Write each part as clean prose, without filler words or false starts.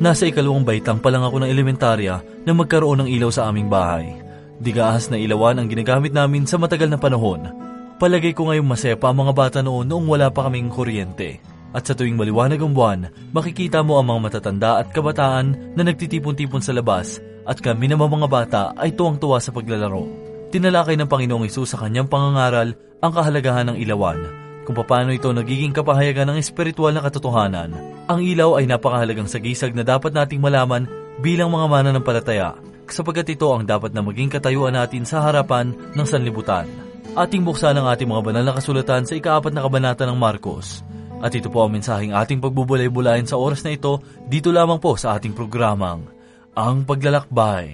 Nasa 2 baitang pa lang ako ng elementarya na magkaroon ng ilaw sa aming bahay. Digaas na ilawan ang ginagamit namin sa matagal na panahon. Palagay ko ngayong masepa ang mga bata noong wala pa kaming kuryente. At sa tuwing maliwanag ang buwan, makikita mo ang mga matatanda at kabataan na nagtitipon-tipon sa labas at kami na mga bata ay tuwang-tuwa sa paglalaro. Tinalakay ng Panginoong Hesus sa kanyang pangangaral ang kahalagahan ng ilawan, kung paano ito nagiging kapahayagan ng espiritual na katotohanan. Ang ilaw ay napakahalagang sagisag na dapat nating malaman bilang mga mananampalataya, sapagkat ito ang dapat na maging katayuan natin sa harapan ng sanlibutan. Ating buksan ang ating mga banal na kasulatan sa 4 na kabanata ng Marcos. At ito po ang mensaheng ating pagbubulay-bulayan sa oras na ito, dito lamang po sa ating programang, Ang Paglalakbay.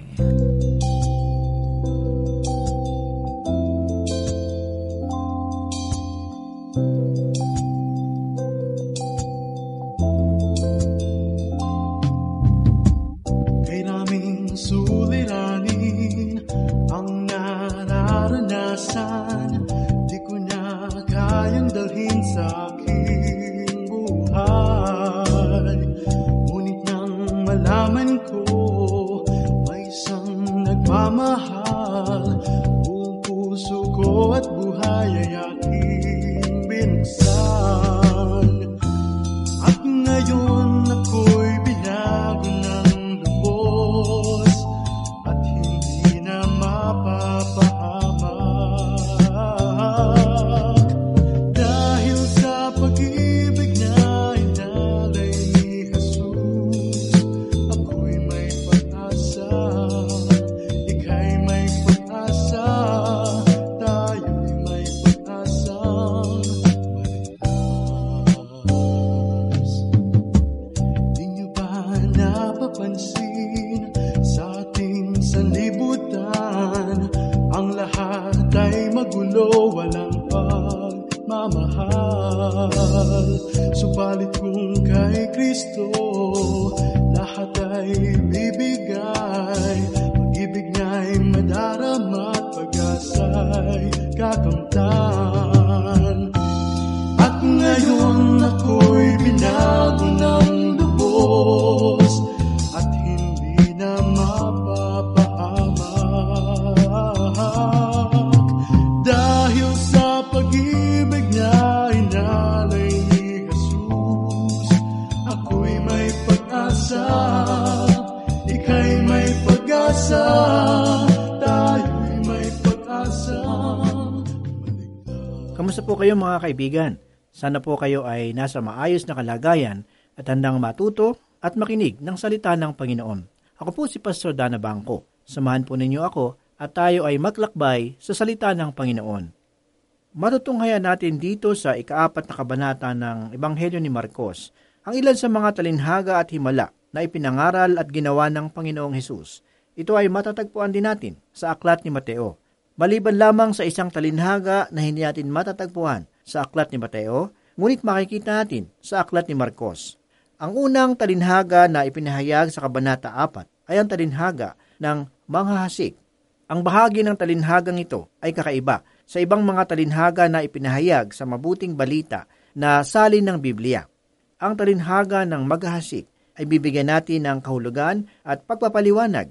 Kay naming suliranin ang nararanasan, di ko na kayang dalhin sa aking buhay. Ngunit nang malaman ko may isang nagmamahal, buong puso ko at buhay ay aking binuksan. At ngayon ako'y binago ng lubos at hindi na mapapahamak. Dahil sa pag-ibig na inalay ni Jesus, ako'y may pag-asa, ika'y may pag-asa, tayo'y may pag-asang maligtas. Di niyo ba napapansin sa ating sanlibutan, ang lahat ay magulo, walang pagmamahal. Subalit kung kay Kristo lahat ay bibigay, pag-ibig niya'y madarama at pag-asa'y kakamtan. At ngayon ako'y binago ng lubos at hindi na mapapahamak. Dahil sa pag-ibig niya inalay ni Jesus, ako'y may pag-asa, ika'y may pag-asa, tayo'y may pag-asa. Kamusta po kayo mga kaibigan? Sana po kayo ay nasa maayos na kalagayan at handang matuto at makinig ng salita ng Panginoon. Ako po si Pastor Dana Bangko. Samahan po ninyo ako at tayo ay maglakbay sa salita ng Panginoon. Matutunghayan natin dito sa 4 na kabanata ng Ebanghelyo ni Marcos ang ilan sa mga talinhaga at himala na ipinangaral at ginawa ng Panginoong Hesus. Ito ay matatagpuan din natin sa aklat ni Mateo. Maliban lamang sa isang talinhaga na hindi natin matatagpuan sa aklat ni Mateo, ngunit makikita natin sa aklat ni Marcos. Ang unang talinhaga na ipinahayag sa kabanata 4 ay ang talinhaga ng manghahasik. Ang bahagi ng talinhagang ito ay kakaiba sa ibang mga talinhaga na ipinahayag sa mabuting balita na salin ng Biblia. Ang talinhaga ng maghahasik ay bibigyan natin ng kahulugan at pagpapaliwanag.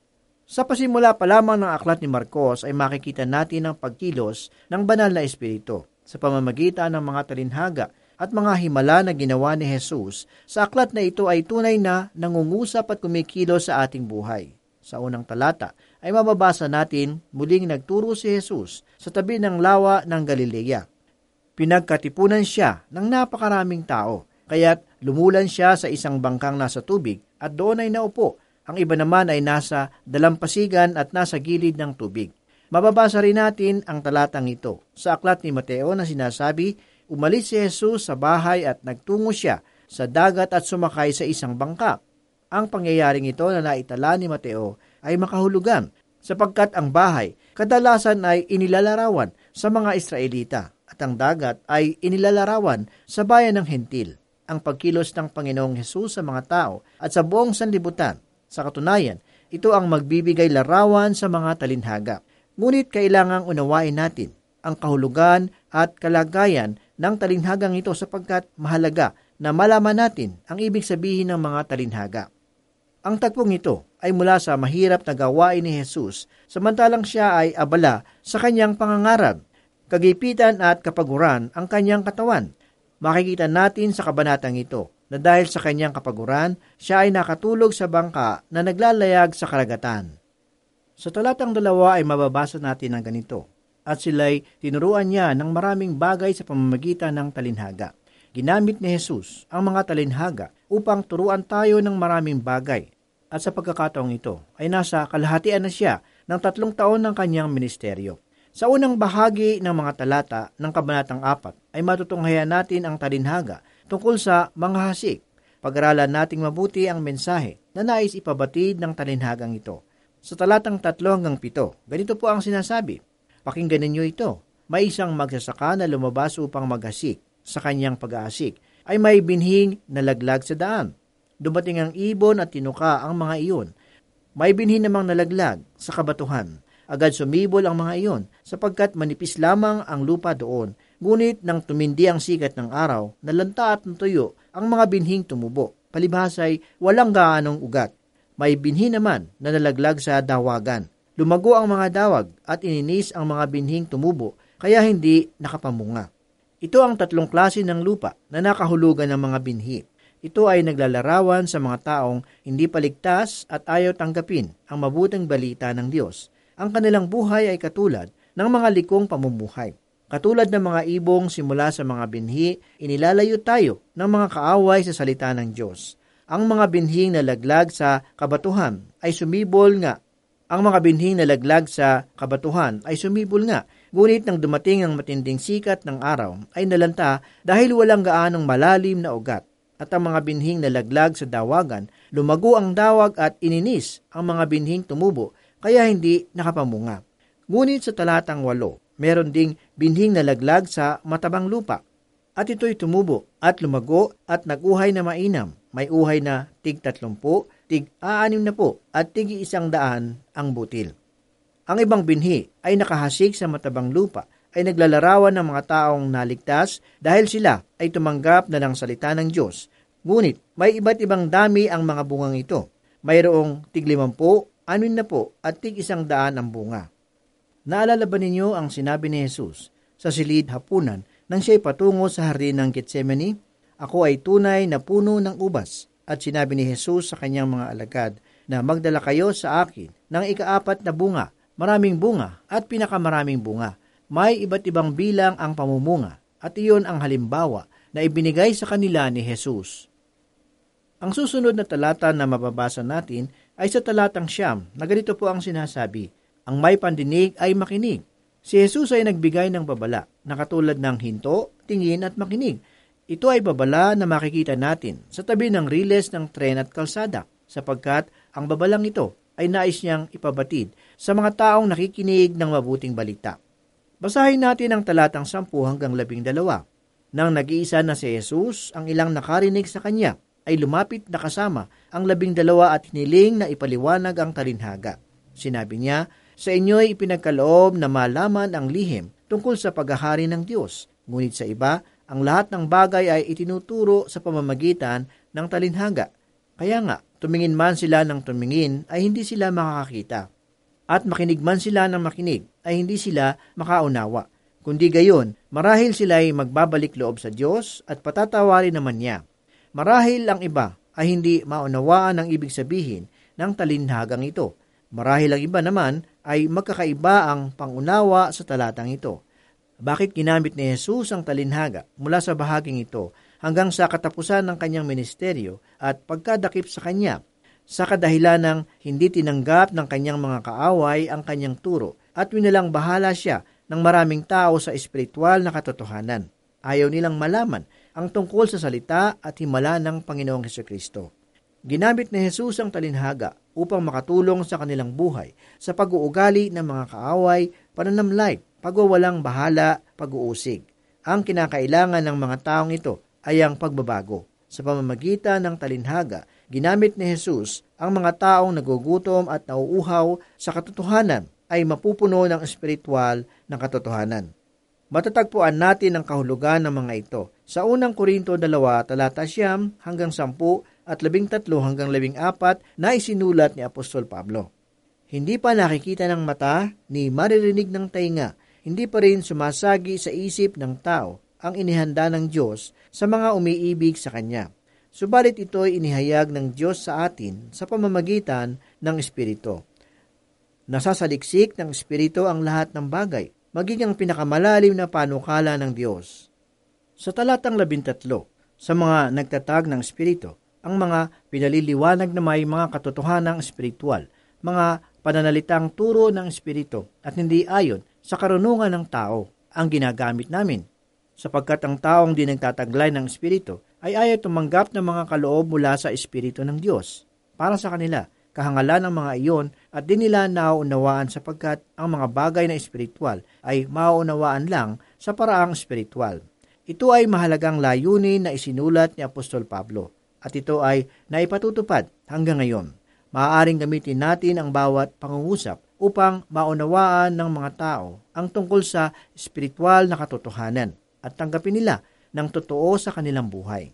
Sa pasimula pa lamang ng aklat ni Marcos ay makikita natin ang pagkilos ng banal na espiritu sa pamamagitan ng mga talinhaga at mga himala na ginawa ni Jesus. Sa aklat na ito ay tunay na nangungusap at kumikilos sa ating buhay. Sa unang talata ay mababasa natin muling nagturo si Jesus sa tabi ng lawa ng Galilea. Pinagkatipunan siya ng napakaraming tao, kaya't lumulan siya sa isang bangkang nasa tubig at doon ay naupo. Ang iba naman ay nasa dalampasigan at nasa gilid ng tubig. Mababasa rin natin ang talatang ito sa aklat ni Mateo na sinasabi, umalis si Jesus sa bahay at nagtungo siya sa dagat at sumakay sa isang bangka. Ang pangyayaring ito na naitala ni Mateo ay makahulugan sapagkat ang bahay kadalasan ay inilalarawan sa mga Israelita at ang dagat ay inilalarawan sa bayan ng Hentil. Ang pagkilos ng Panginoong Hesus sa mga tao at sa buong sanlibutan, sa katunayan, ito ang magbibigay larawan sa mga talinhaga. Ngunit kailangang unawain natin ang kahulugan at kalagayan ng talinhagang ito sapagkat mahalaga na malaman natin ang ibig sabihin ng mga talinhaga. Ang tagpong ito ay mula sa mahirap na gawain ni Jesus, samantalang siya ay abala sa kanyang pangangarap, kagipitan at kapaguran ang kanyang katawan. Makikita natin sa kabanatang ito na dahil sa kanyang kapaguran, siya ay nakatulog sa bangka na naglalayag sa karagatan. Sa talatang 2 ay mababasa natin ang ganito, at sila'y tinuruan niya ng maraming bagay sa pamamagitan ng talinhaga. Ginamit ni Jesus ang mga talinhaga upang turuan tayo ng maraming bagay. At sa pagkakataong ito ay nasa kalahatian na siya ng 3 taon ng kanyang ministeryo. Sa unang bahagi ng mga talata ng Kabanatang 4 ay matutunghayan natin ang talinhaga tungkol sa mga hasik. Pag-aralan nating mabuti ang mensahe na nais ipabatid ng talinhagang ito. Sa talatang 3 hanggang 7, ganito po ang sinasabi. Pakinggan ninyo ito. May isang magsasaka na lumabas upang maghasik. Sa kanyang pag-aasik ay may binhing nalaglag sa daan. Dumating ang ibon at tinuka ang mga iyon. May binhi namang nalaglag sa kabatuhan. Agad sumibol ang mga iyon sapagkat manipis lamang ang lupa doon. Ngunit nang tumindi ang sikat ng araw, nalanta at natuyo ang mga binhing tumubo. Palibhasay, walang gaanong ugat. May binhi naman na nalaglag sa dawagan. Lumago ang mga dawag at ininis ang mga binhing tumubo kaya hindi nakapamunga. Ito ang 3 klase ng lupa na nakahulugan ng mga binhi. Ito ay naglalarawan sa mga taong hindi paligtas at ayaw tanggapin ang mabuting balita ng Diyos. Ang kanilang buhay ay katulad ng mga likong pamumuhay. Katulad ng mga ibong simula sa mga binhi, inilalayo tayo ng mga kaaway sa salita ng Diyos. Ang mga binhing nalaglag sa kabatuhan ay sumibol nga. Ngunit nang dumating ang matinding sikat ng araw ay nalanta dahil walang gaanong malalim na ugat. At ang mga binhing nalaglag sa dawagan, lumago ang dawag at ininis ang mga binhing tumubo kaya hindi nakapamunga. Ngunit sa talatang 8, meron ding binhing nalaglag sa matabang lupa. At ito'y tumubo at lumago at naguhay na mainam. May uhay na tig-30, tig-60 at tig-100 ang butil. Ang ibang binhi ay nakahasik sa matabang lupa ay naglalarawan ng mga taong naligtas dahil sila ay tumanggap na ng salita ng Diyos. Ngunit may iba't ibang dami ang mga bungang ito. Mayroong tig-50, 60 at tig-100 ang bunga. Naalala ba ninyo ang sinabi ni Jesus sa silid hapunan nang siya'y patungo sa hardin ng Getsemani? Ako ay tunay na puno ng ubas. At sinabi ni Jesus sa kanyang mga alagad na magdala kayo sa akin ng 4 na bunga, maraming bunga at pinakamaraming bunga. May iba't ibang bilang ang pamumunga at iyon ang halimbawa na ibinigay sa kanila ni Jesus. Ang susunod na talata na mababasa natin ay sa talatang 9 na ganito po ang sinasabi, ang may pandinig ay makinig. Si Jesus ay nagbigay ng babala na katulad ng hinto, tingin at makinig. Ito ay babala na makikita natin sa tabi ng riles ng tren at kalsada sapagkat ang babalang ito ay nais niyang ipabatid sa mga taong nakikinig ng mabuting balita. Basahin natin ang talatang 10 hanggang 12. Nang nag-iisa na si Jesus, ang ilang nakarinig sa kanya ay lumapit na kasama ang 12 at hiniling na ipaliwanag ang talinhaga. Sinabi niya, sa inyo'y ipinagkaloob na malaman ang lihim tungkol sa paghahari ng Diyos. Ngunit sa iba, ang lahat ng bagay ay itinuturo sa pamamagitan ng talinhaga. Kaya nga, tumingin man sila ng tumingin ay hindi sila makakakita. At makinig man sila ng makinig ay hindi sila makaunawa. Kundi gayon, marahil sila ay magbabalik loob sa Diyos at patatawarin naman niya. Marahil ang iba ay hindi maunawaan ang ibig sabihin ng talinhagang ito. Marahil ang iba naman ay magkakaiba ang pangunawa sa talatang ito. Bakit ginamit ni Jesus ang talinhaga mula sa bahaging ito hanggang sa katapusan ng kanyang ministeryo at pagkadakip sa kanya? Sa kadahilan ng hindi tinanggap ng kanyang mga kaaway ang kanyang turo at winalang bahala siya ng maraming tao sa espiritual na katotohanan. Ayaw nilang malaman ang tungkol sa salita at himala ng Panginoong Hesukristo. Ginamit ni Jesus ang talinhaga upang makatulong sa kanilang buhay sa pag-uugali ng mga kaaway, pananamlay, pagwawalang bahala, pag-uusig. Ang kinakailangan ng mga taong ito ay ang pagbabago. Sa pamamagitan ng talinhaga, ginamit ni Jesus ang mga taong nagugutom at nauuhaw sa katotohanan ay mapupuno ng espiritual na katotohanan. Matatagpuan natin ang kahulugan ng mga ito sa unang Korinto 2, talata 9 hanggang 10 at 13 hanggang 14 na isinulat ni Apostol Pablo. Hindi pa nakikita ng mata ni maririnig ng tainga, hindi pa rin sumasagi sa isip ng tao ang inihanda ng Diyos sa mga umiibig sa Kanya. Subalit ito'y inihayag ng Diyos sa atin sa pamamagitan ng Espiritu. Nasasaliksik ng Espiritu ang lahat ng bagay, maging ang pinakamalalim na panukala ng Diyos. Sa talatang 13, sa mga nagtatag ng Espiritu, ang mga pinaliliwanag na may mga katotohanang espiritual, mga pananalitang turo ng Espiritu at hindi ayon sa karunungan ng tao ang ginagamit namin. Sapagkat ang taong di nagtataglay ng Espiritu ay ayaw tumanggap ng mga kaloob mula sa Espiritu ng Diyos. Para sa kanila, kahangalan ng mga iyon at di nila nauunawaan sapagkat ang mga bagay na espiritual ay mauunawaan lang sa paraang espiritual. Ito ay mahalagang layunin na isinulat ni Apostol Pablo at ito ay naipatutupad hanggang ngayon. Maaaring gamitin natin ang bawat pangungusap upang maunawaan ng mga tao ang tungkol sa espiritual na katotohanan at tanggapin nila ng totoo sa kanilang buhay.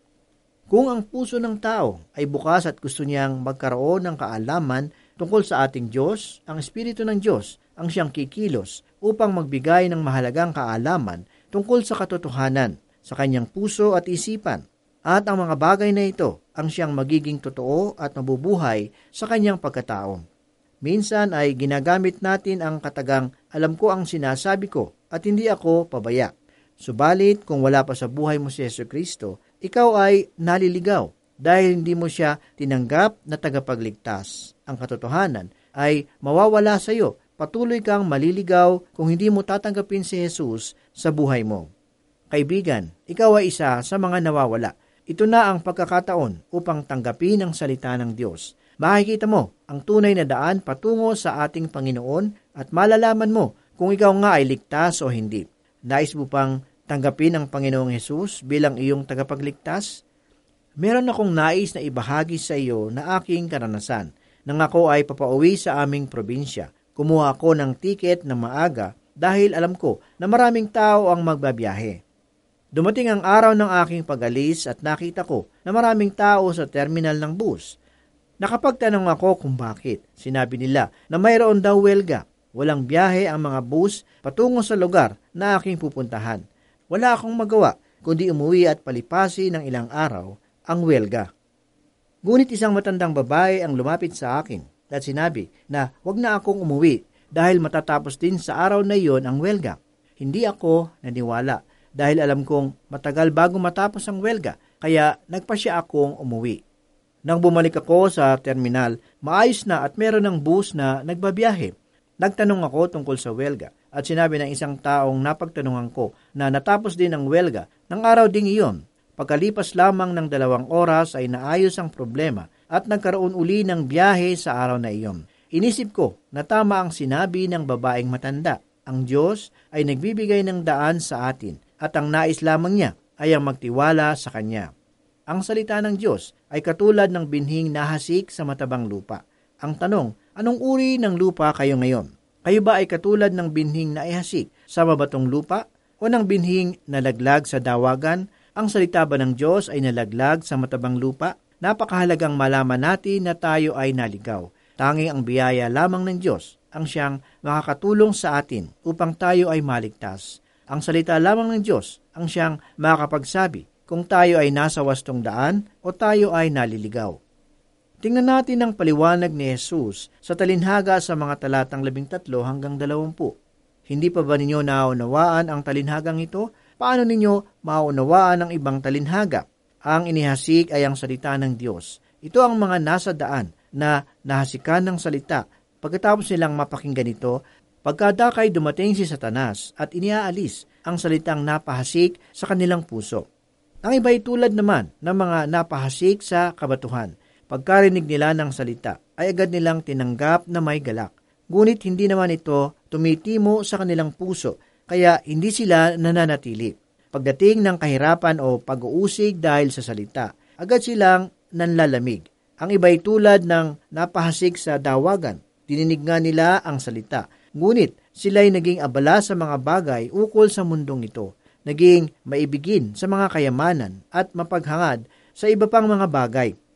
Kung ang puso ng tao ay bukas at gusto niyang magkaroon ng kaalaman tungkol sa ating Diyos, ang Espiritu ng Diyos ang siyang kikilos upang magbigay ng mahalagang kaalaman tungkol sa katotohanan sa kanyang puso at isipan. At ang mga bagay na ito ang siyang magiging totoo at mabubuhay sa kanyang pagkatao. Minsan ay ginagamit natin ang katagang alam ko ang sinasabi ko at hindi ako pabaya. Subalit kung wala pa sa buhay mo si Jesucristo, ikaw ay naliligaw dahil hindi mo siya tinanggap na tagapagligtas. Ang katotohanan ay mawawala sa iyo. Patuloy kang maliligaw kung hindi mo tatanggapin si Jesus sa buhay mo. Kaibigan, ikaw ay isa sa mga nawawala. Ito na ang pagkakataon upang tanggapin ang salita ng Diyos. Makikita mo ang tunay na daan patungo sa ating Panginoon at malalaman mo kung ikaw nga ay ligtas o hindi. Nais mo pang tanggapin ang Panginoong Jesus bilang iyong tagapagligtas? Meron akong nais na ibahagi sa iyo na aking karanasan. Nang ako ay papauwi sa aming probinsya, kumuha ako ng tiket na maaga dahil alam ko na maraming tao ang magbabiyahe. Dumating ang araw ng aking pag-alis at nakita ko na maraming tao sa terminal ng bus. Nakapagtanong ako kung bakit. Sinabi nila na mayroon daw welga. Walang biyahe ang mga bus patungo sa lugar na aking pupuntahan. Wala akong magawa kundi umuwi at palipasin ng ilang araw ang welga. Ngunit isang matandang babae ang lumapit sa akin at sinabi na wag na akong umuwi dahil matatapos din sa araw na iyon ang welga. Hindi ako naniwala dahil alam kong matagal bago matapos ang welga, kaya nagpasya akong umuwi. Nang bumalik ako sa terminal, maayos na at meron ng bus na nagbabiyahe. Nagtanong ako tungkol sa welga at sinabi ng isang taong napagtanungan ko na natapos din ang welga ng araw ding iyon. Pagkalipas lamang ng 2 oras ay naayos ang problema at nagkaroon uli ng biyahe sa araw na iyon. Inisip ko na tama ang sinabi ng babaeng matanda. Ang Diyos ay nagbibigay ng daan sa atin at ang nais lamang niya ay ang magtiwala sa Kanya. Ang salita ng Diyos ay katulad ng binhing nahasik sa matabang lupa. Ang tanong, anong uri ng lupa kayo ngayon? Kayo ba ay katulad ng binhing naihasik sa mabatong lupa o ng binhing nalaglag sa dawagan? Ang salita ba ng Diyos ay nalaglag sa matabang lupa? Napakahalagang malaman natin na tayo ay naligaw. Tanging ang biyaya lamang ng Diyos ang siyang makakatulong sa atin upang tayo ay maligtas. Ang salita lamang ng Diyos ang siyang makakapagsabi kung tayo ay nasa wastong daan o tayo ay naliligaw. Tingnan natin ang paliwanag ni Jesus sa talinhaga sa mga talatang 13 hanggang 20. Hindi pa ba ninyo naunawaan ang talinhagang ito? Paano ninyo maunawaan ang ibang talinhaga? Ang inihasik ay ang salita ng Diyos. Ito ang mga nasa daan na nahasikan ng salita. Pagkatapos nilang mapakinggan ito, pagkadakay dumating si Satanas at iniaalis ang salitang napahasik sa kanilang puso. Ang iba'y tulad naman ng mga napahasik sa kabatuhan. Pagkarinig nila ng salita, ay agad nilang tinanggap na may galak. Ngunit hindi naman ito tumitimo sa kanilang puso, kaya hindi sila nananatili. Pagdating ng kahirapan o pag-uusig dahil sa salita, agad silang nanlalamig. Ang iba'y tulad ng napahasik sa dawagan. Dininig nga nila ang salita. Ngunit sila'y naging abala sa mga bagay ukol sa mundong ito, naging maibigin sa mga kayamanan at mapaghangad sa iba pang mga bagay.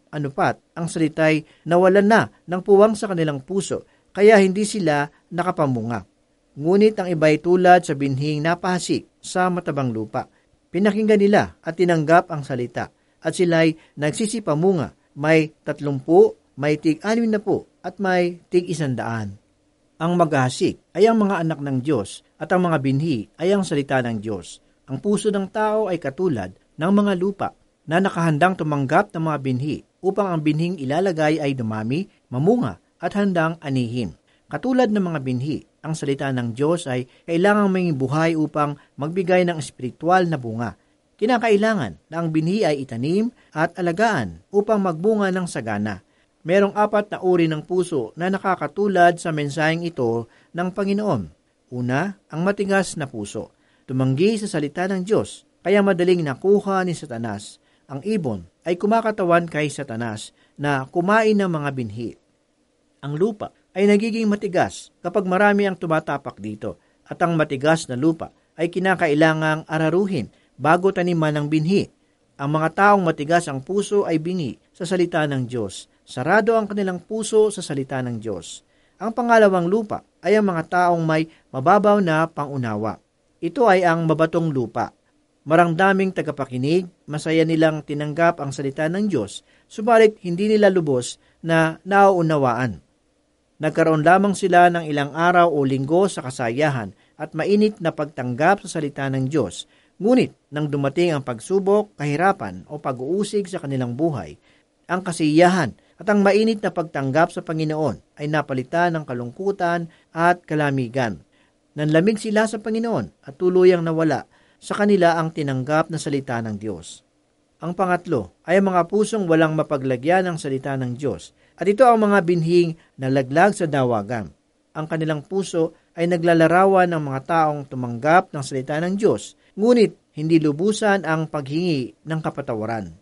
anupat ang salita'y nawalan na ng puwang sa kanilang puso, kaya hindi sila nakapamunga. Ngunit ang iba'y tulad sa binhing napahasik sa matabang lupa. Pinakinggan nila at tinanggap ang salita, at sila'y nagsisipamunga, may 30, may tig-60, at may tig-100. Ang maghahasik ay ang mga anak ng Diyos, at ang mga binhi ay ang salita ng Diyos. Ang puso ng tao ay katulad ng mga lupa na nakahandang tumanggap ng mga binhi upang ang binhing ilalagay ay dumami, mamunga, at handang anihin. Katulad ng mga binhi, ang salita ng Diyos ay kailangang maging buhay upang magbigay ng espiritual na bunga. Kinakailangan na ang binhi ay itanim at alagaan upang magbunga ng sagana. Merong 4 na uri ng puso na nakakatulad sa mensaheng ito ng Panginoon. Una, ang matigas na puso. Tumanggi sa salita ng Diyos, kaya madaling nakuha ni Satanas. Ang ibon ay kumakatawan kay Satanas na kumain ng mga binhi. Ang lupa ay nagiging matigas kapag marami ang tumatapak dito, at ang matigas na lupa ay kinakailangang araruhin bago taniman ng binhi. Ang mga taong matigas ang puso ay bingi sa salita ng Diyos. Sarado ang kanilang puso sa salita ng Diyos. Ang pangalawang lupa ay ang mga taong may mababaw na pangunawa. Ito ay ang mabatong lupa. Maramdaming tagapakinig, masaya nilang tinanggap ang salita ng Diyos, subalit hindi nila lubos na nauunawaan. Nagkaroon lamang sila ng ilang araw o linggo sa kasayahan at mainit na pagtanggap sa salita ng Diyos. Ngunit nang dumating ang pagsubok, kahirapan o pag-uusig sa kanilang buhay, ang kasiyahan at ang mainit na pagtanggap sa Panginoon ay napalitan ng kalungkutan at kalamigan. Nanlamig sila sa Panginoon at tuluyang nawala sa kanila ang tinanggap na salita ng Diyos. Ang pangatlo ay ang mga pusong walang mapaglagyan ng salita ng Diyos, at ito ang mga binhing nalaglag sa dawagan. Ang kanilang puso ay naglalarawan ng mga taong tumanggap ng salita ng Diyos, ngunit hindi lubusan ang paghingi ng kapatawaran.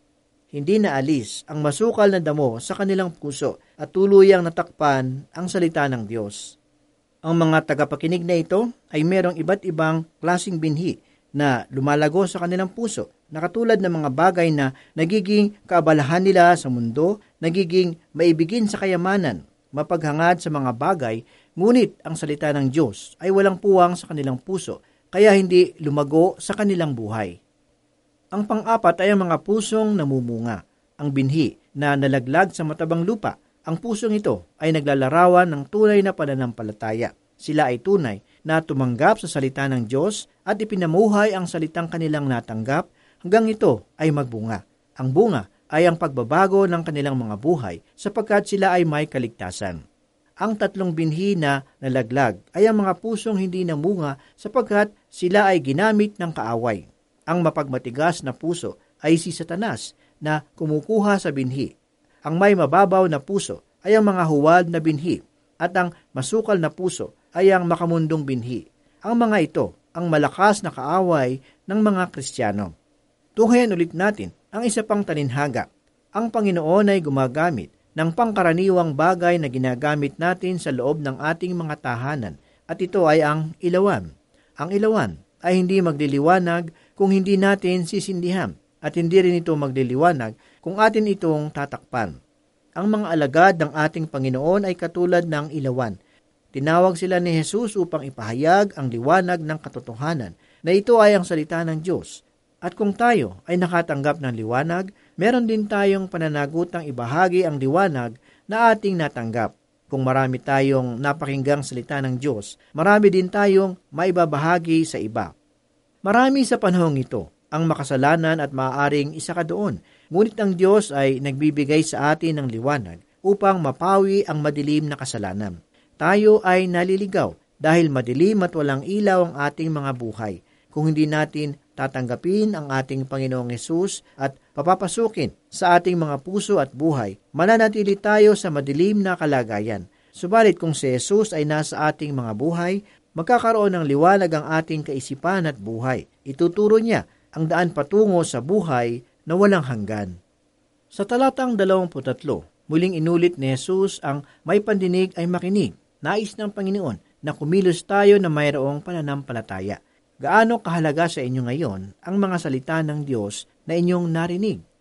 Hindi naalis ang masukal na damo sa kanilang puso at tuluyang natakpan ang salita ng Diyos. Ang mga tagapakinig na ito ay merong iba't ibang klaseng binhi na lumalago sa kanilang puso, na katulad ng mga bagay na nagiging kaabalahan nila sa mundo, nagiging maibigin sa kayamanan, mapaghangad sa mga bagay, ngunit ang salita ng Diyos ay walang puwang sa kanilang puso, kaya hindi lumago sa kanilang buhay. Ang pang-apat ay ang mga pusong namumunga, ang binhi na nalaglag sa matabang lupa. Ang pusong ito ay naglalarawan ng tunay na pananampalataya. Sila ay tunay na tumanggap sa salita ng Diyos at ipinamuhay ang salitang kanilang natanggap hanggang ito ay magbunga. Ang bunga ay ang pagbabago ng kanilang mga buhay sapagkat sila ay may kaligtasan. Ang tatlong binhi na nalaglag ay ang mga pusong hindi namunga sapagkat sila ay ginamit ng kaaway. Ang mapagmatigas na puso ay si Satanas na kumukuha sa binhi. Ang may mababaw na puso ay ang mga huwad na binhi, at ang masukal na puso ay ang makamundong binhi. Ang mga ito ang malakas na kaaway ng mga Kristiyano. Tunghayan ulit natin ang isa pang talinhaga. Ang Panginoon ay gumagamit ng pangkaraniwang bagay na ginagamit natin sa loob ng ating mga tahanan, at ito ay ang ilawan. Ang ilawan ay hindi magliliwanag kung hindi natin sisindihan, at hindi rin ito magliliwanag kung atin itong tatakpan. Ang mga alagad ng ating Panginoon ay katulad ng ilawan. Tinawag sila ni Jesus upang ipahayag ang liwanag ng katotohanan na ito ay ang salita ng Diyos. At kung tayo ay nakatanggap ng liwanag, meron din tayong pananagutang ibahagi ang liwanag na ating natanggap. Kung marami tayong napakinggang salita ng Diyos, marami din tayong maibabahagi sa iba. Marami sa panahong ito ang makasalanan at maaaring isa ka doon. Ngunit ang Diyos ay nagbibigay sa atin ng liwanag upang mapawi ang madilim na kasalanan. Tayo ay naliligaw dahil madilim at walang ilaw ang ating mga buhay. Kung hindi natin tatanggapin ang ating Panginoong Hesus at papapasukin sa ating mga puso at buhay, mananatili tayo sa madilim na kalagayan. Subalit kung si Hesus ay nasa ating mga buhay, magkakaroon ng liwanag ang ating kaisipan at buhay. Ituturo niya ang daan patungo sa buhay na walang hanggan. Sa talatang 23, muling inulit ni Jesus ang may pandinig ay makinig. Nais ng Panginoon na kumilos tayo na mayroong pananampalataya. Gaano kahalaga sa inyo ngayon ang mga salita ng Diyos na inyong narinig?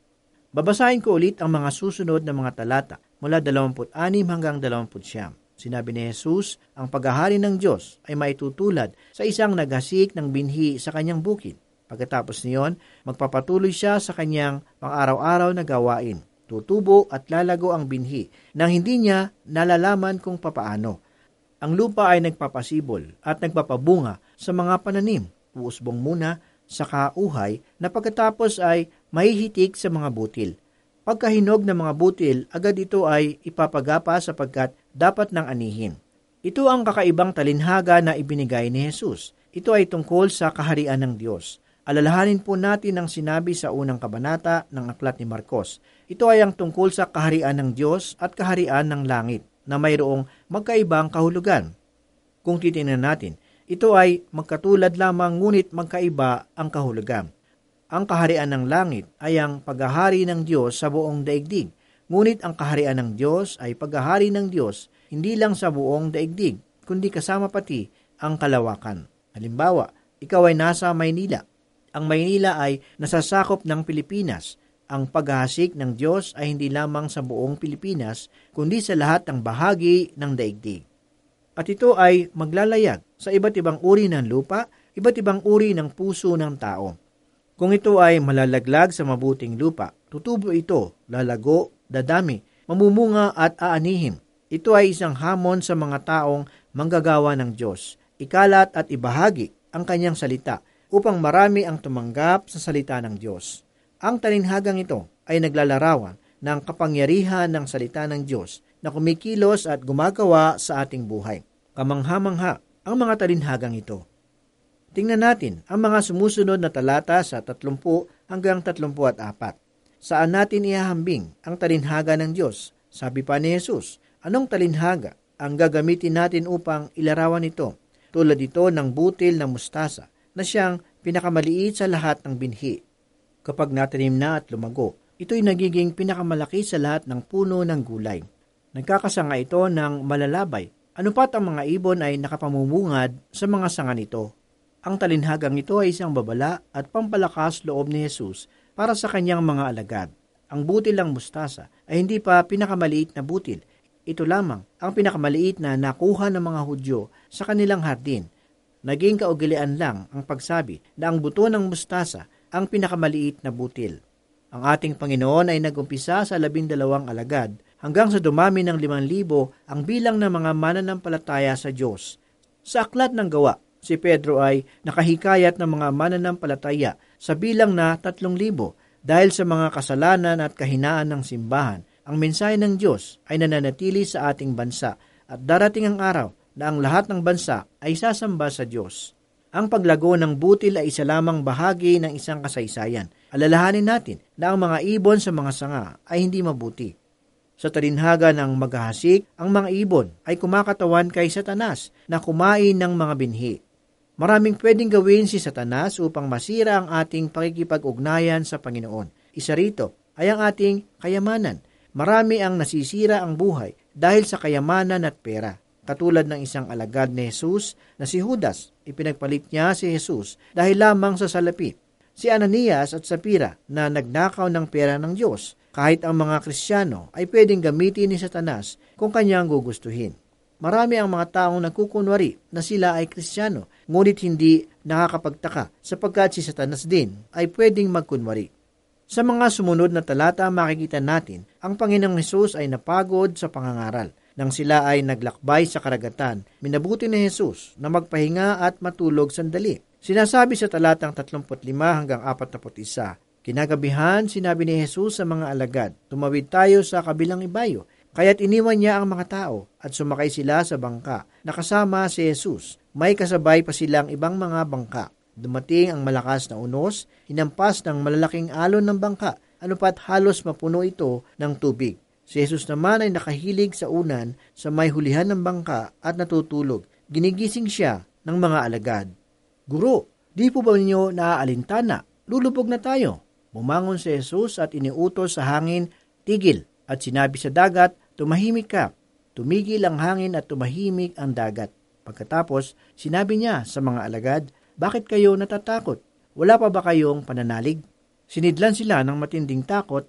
Babasahin ko ulit ang mga susunod na mga talata mula 26 hanggang 29. Sinabi ni Jesus, ang paghahari ng Diyos ay maitutulad sa isang naghasik ng binhi sa kanyang bukid. Pagkatapos niyon, magpapatuloy siya sa kanyang pang-araw-araw na gawain. Tutubo at lalago ang binhi nang hindi niya nalalaman kung papaano. Ang lupa ay nagpapasibol at nagpapabunga sa mga pananim. Uusbong muna sa kauhay na pagkatapos ay mahihitik sa mga butil. Pagkahinog ng mga butil, agad ito ay ipapagapa sapagkat dapat nang anihin. Ito ang kakaibang talinhaga na ibinigay ni Jesus. Ito ay tungkol sa kaharian ng Diyos. Alalahanin po natin ang sinabi sa unang kabanata ng aklat ni Marcos. Ito ay ang tungkol sa kaharian ng Diyos at kaharian ng langit na mayroong magkaibang kahulugan. Kung titingnan natin, ito ay magkatulad lamang ngunit magkaiba ang kahulugan. Ang kaharian ng langit ay ang paghahari ng Diyos sa buong daigdig. Ngunit ang kaharian ng Diyos ay paghahari ng Diyos hindi lang sa buong daigdig, kundi kasama pati ang kalawakan. Halimbawa, ikaw ay nasa Maynila. Ang Maynila ay nasasakop ng Pilipinas. Ang paghahasik ng Diyos ay hindi lamang sa buong Pilipinas, kundi sa lahat ng bahagi ng daigdig. At ito ay maglalayag sa iba't ibang uri ng lupa, iba't ibang uri ng puso ng tao. Kung ito ay malalaglag sa mabuting lupa, tutubo ito, lalago, dadami, mamumunga at aanihin. Ito ay isang hamon sa mga taong manggagawa ng Diyos. Ikalat at ibahagi ang kanyang salita upang marami ang tumanggap sa salita ng Diyos. Ang talinhagang ito ay naglalarawan ng kapangyarihan ng salita ng Diyos na kumikilos at gumagawa sa ating buhay. Kamangha-mangha ang mga talinhagang ito. Tingnan natin ang mga sumusunod na talata sa 30 hanggang 34. Saan natin ihahambing ang talinhaga ng Diyos? Sabi pa ni Jesus, anong talinhaga ang gagamitin natin upang ilarawan ito? Tulad ito ng butil ng mustasa na siyang pinakamaliit sa lahat ng binhi. Kapag natanim na at lumago, ito'y nagiging pinakamalaki sa lahat ng puno ng gulay. Nagkakasanga ito ng malalabay. Ano pat ang mga ibon ay nakapamumungad sa mga sanga nito. Ang talinhagang ito ay isang babala at pampalakas loob ni Jesus para sa kanyang mga alagad. Ang butil ng mustasa ay hindi pa pinakamaliit na butil. Ito lamang ang pinakamaliit na nakuha ng mga Hudyo sa kanilang hardin. Naging kaugalian lang ang pagsabi na ang buto ng mustasa ang pinakamaliit na butil. Ang ating Panginoon ay nagumpisa sa 12 alagad hanggang sa dumami ng 5,000 ang bilang ng mga mananampalataya sa Diyos. Sa aklat ng Gawa, si Pedro ay nakahikayat ng mga mananampalataya sa bilang na 3,000 dahil sa mga kasalanan at kahinaan ng simbahan. Ang mensahe ng Diyos ay nananatili sa ating bansa at darating ang araw na ang lahat ng bansa ay sasamba sa Diyos. Ang paglago ng butil ay isa lamang bahagi ng isang kasaysayan. Alalahanin natin na ang mga ibon sa mga sanga ay hindi mabuti. Sa talinhaga ng maghahasik, ang mga ibon ay kumakatawan kay Satanas na kumain ng mga binhi. Maraming pwedeng gawin si Satanas upang masira ang ating pakikipag-ugnayan sa Panginoon. Isa rito ay ang ating kayamanan. Marami ang nasisira ang buhay dahil sa kayamanan at pera. Katulad ng isang alagad ni Jesus na si Judas, ipinagpalit niya si Jesus dahil lamang sa salapi. Si Ananias at Sapira na nagnakaw ng pera ng Diyos. Kahit ang mga Kristiyano ay pwedeng gamitin ni Satanas kung kanyang gugustuhin. Marami ang mga taong nagkukunwari na sila ay Kristiyano, ngunit hindi nakakapagtaka sapagkat si Satanas din ay pwedeng magkunwari. Sa mga sumunod na talata, makikita natin ang Panginoong Hesus ay napagod sa pangangaral. Nang sila ay naglakbay sa karagatan, minabuti ni Jesus na magpahinga at matulog sandali. Sinasabi sa talatang 35 hanggang 41, kinagabihan, sinabi ni Jesus sa mga alagad, tumawid tayo sa kabilang ibayo. Kaya't iniwan niya ang mga tao at sumakay sila sa bangka. Nakasama si Jesus. May kasabay pa silang ibang mga bangka. Dumating ang malakas na unos, hinampas ng malalaking alon ng bangka, anupat halos mapuno ito ng tubig. Si Jesus naman ay nakahilig sa unan sa may hulihan ng bangka at natutulog. Ginigising siya ng mga alagad. Guro, di po ba ninyo naaalintana? Lulubog na tayo. Bumangon si Jesus at iniutos sa hangin, tigil, at sinabi sa dagat, tumahimik ka. Tumigil ang hangin at tumahimik ang dagat. Pagkatapos, sinabi niya sa mga alagad, bakit kayo natatakot? Wala pa ba kayong pananalig? Sinidlan sila ng matinding takot at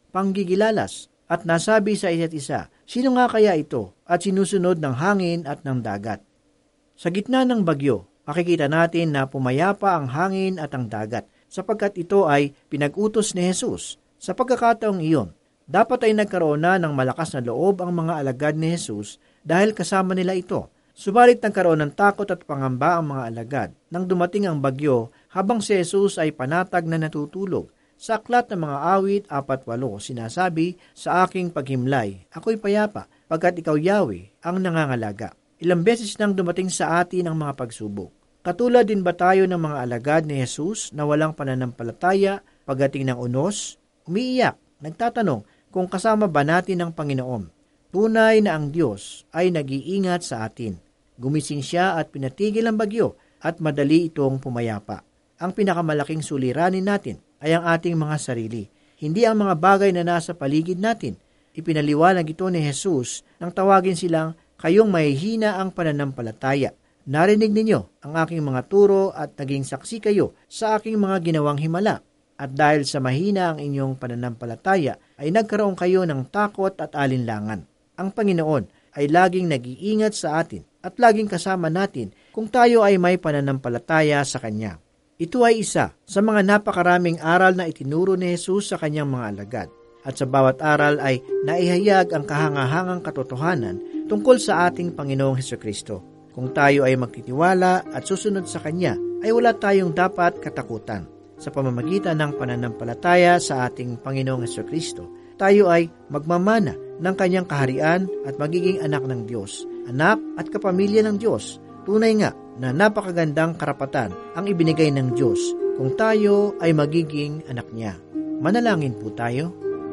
panggigilalas at nasabi sa isa't isa, sino nga kaya ito at sinusunod ng hangin at ng dagat? Sa gitna ng bagyo, makikita natin na pumayapa ang hangin at ang dagat sapagkat ito ay pinag-utos ni Jesus. Sa pagkakataong iyon, dapat ay nagkaroon na ng malakas na loob ang mga alagad ni Jesus dahil kasama nila ito. Subalit nagkaroon ng takot at pangamba ang mga alagad nang dumating ang bagyo habang si Jesus ay panatag na natutulog. Sa aklat ng mga awit 4:8, sinasabi, sa aking paghimlay, ako'y payapa, pagkat ikaw Yahweh ang nangangalaga. Ilang beses nang dumating sa atin ang mga pagsubok. Katulad din ba tayo ng mga alagad ni Jesus na walang pananampalataya pagdating ng unos? Umiiyak, nagtatanong kung kasama ba natin ang Panginoon. Tunay na ang Diyos ay nag-iingat sa atin. Gumising siya at pinatigil ang bagyo at madali itong pumayapa. Ang pinakamalaking suliranin natin ay ang ating mga sarili, hindi ang mga bagay na nasa paligid natin. Ipinaliwanag ito ni Jesus nang tawagin silang, kayong mahihina ang pananampalataya. Narinig ninyo ang aking mga turo at naging saksi kayo sa aking mga ginawang himala. At dahil sa mahina ang inyong pananampalataya, ay nagkaroon kayo ng takot at alinlangan. Ang Panginoon ay laging nag-iingat sa atin at laging kasama natin kung tayo ay may pananampalataya sa Kanya. Ito ay isa sa mga napakaraming aral na itinuro ni Jesus sa kanyang mga alagad. At sa bawat aral ay naihayag ang kahangahangang katotohanan tungkol sa ating Panginoong Hesukristo. Kung tayo ay magtitiwala at susunod sa Kanya, ay wala tayong dapat katakutan. Sa pamamagitan ng pananampalataya sa ating Panginoong Hesukristo, tayo ay magmamana ng Kanyang kaharian at magiging anak ng Diyos, anak at kapamilya ng Diyos. Tunay nga na napakagandang karapatan ang ibinigay ng Diyos kung tayo ay magiging anak niya. Manalangin po tayo.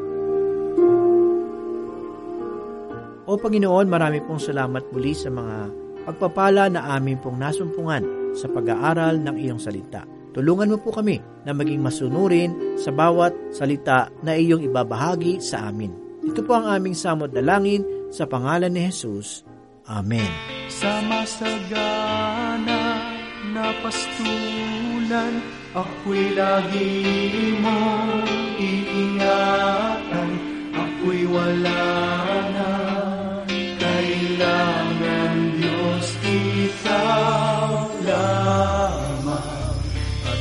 O Panginoon, marami pong salamat muli sa mga pagpapala na amin pong nasumpungan sa pag-aaral ng iyong salita. Tulungan mo po kami na maging masunurin sa bawat salita na iyong ibabahagi sa amin. Ito po ang aming samot dalangin sa pangalan ni Jesus. Amen. Sa masagana na pastulan, ako'y lagi mong iingatan. Ako'y wala na kailangan, Diyos, ikaw lamang. At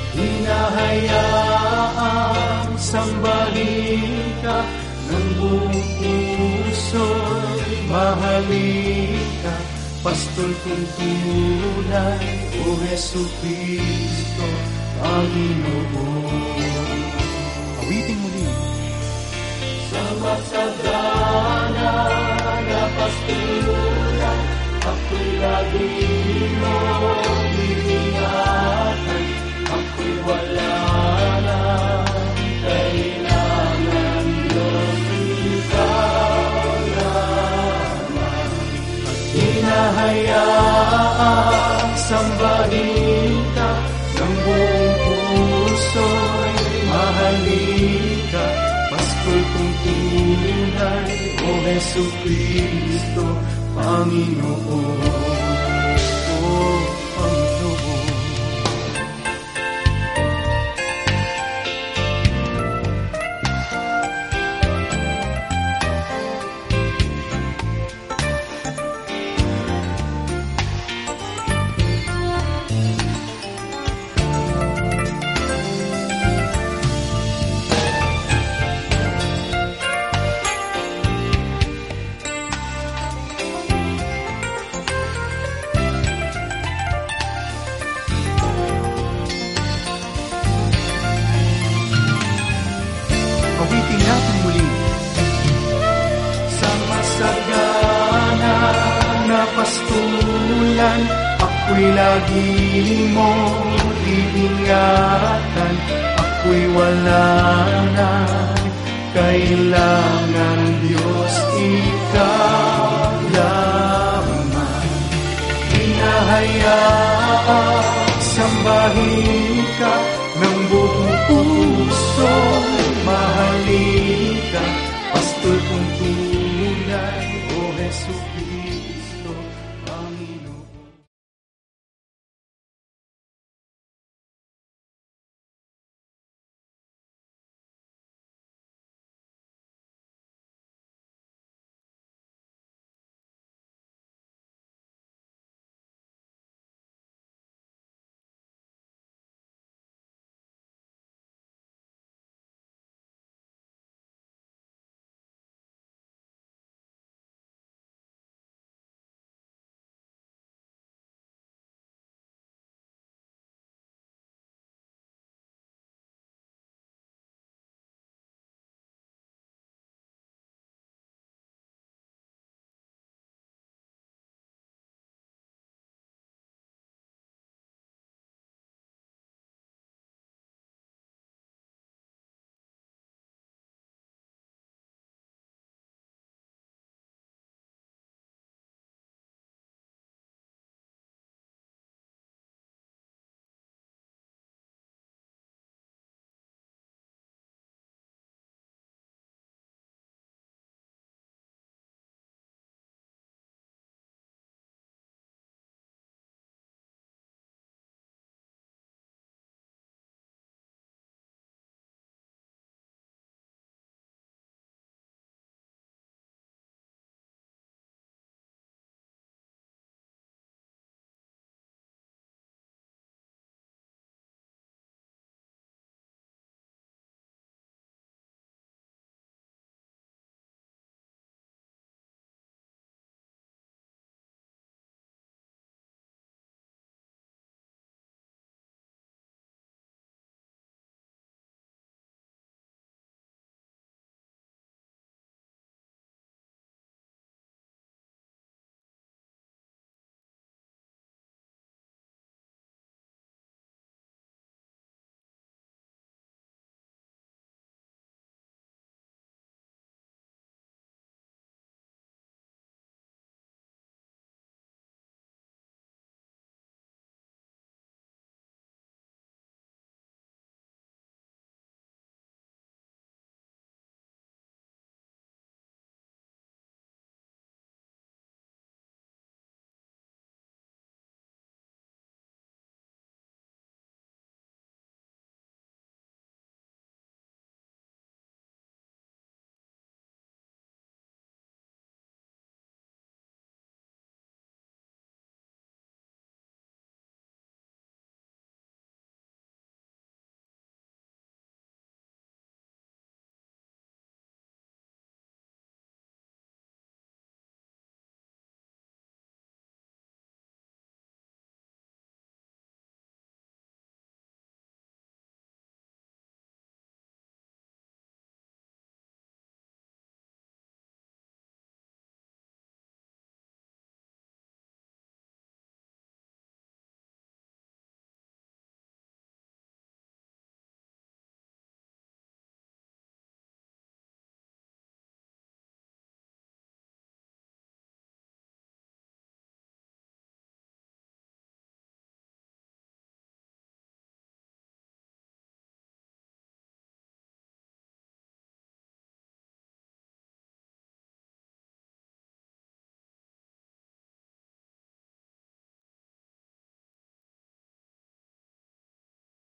hinahayaang sambahin ka ng buong puso'y mahalin ka. Pastol kong tunay, O Jesucristo, Panginoon. Awiting muli. Sa masagana na pastulan, ako'y lagi mong iingatan. Ako'y wala na kailangan, Diyos, ikaw lamang. At hinahayaang sambahin ka ng buong puso'y mahalin ka. Paskol kong tunay, O Jesucristo, Panginoon. Awitin natin muli. Sa masagana na pastulan, ako'y lagi mong iingatan. Ako'y wala na kailangan, Diyos, ikaw lamang. Hinahayaan sambahin ka ng buong puso.